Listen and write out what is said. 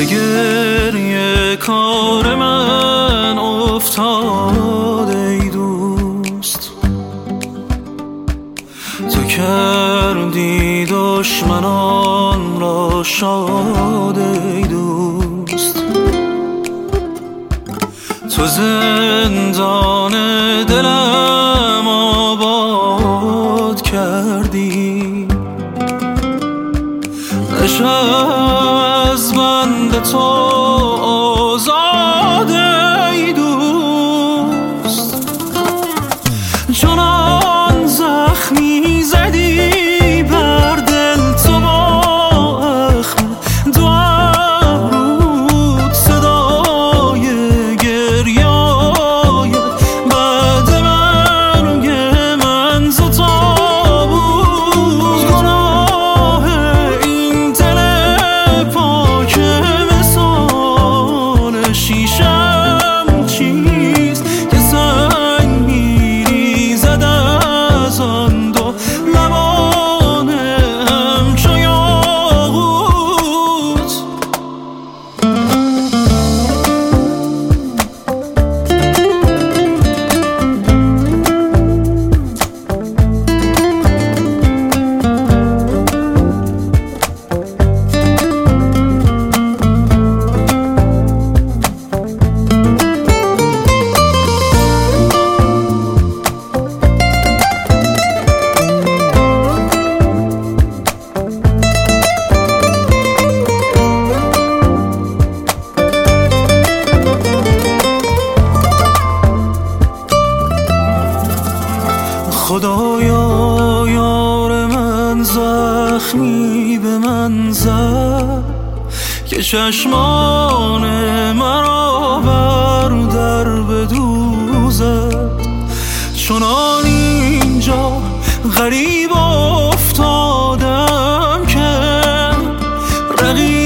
به گریه کار من افتاد ای دوست. تو کردی دشمنان را شاد ای دوست. تو زندان دلم آباد کردی، نشم از بند تو آزاد ای دوست. چنان زخمی زدی بر دل تو با اخم، دو ابروت صدای گریای بعد مرگ من ز تابوت. گناه این دل پاک مثال شیشم چیست که سنگ میریزد از آن دو لبان همچو یاقوت. خدایا یار من زخمی به من زد که چشمان مرا بر در بدوزد. چنان اینجا غریب افتادم که رقیب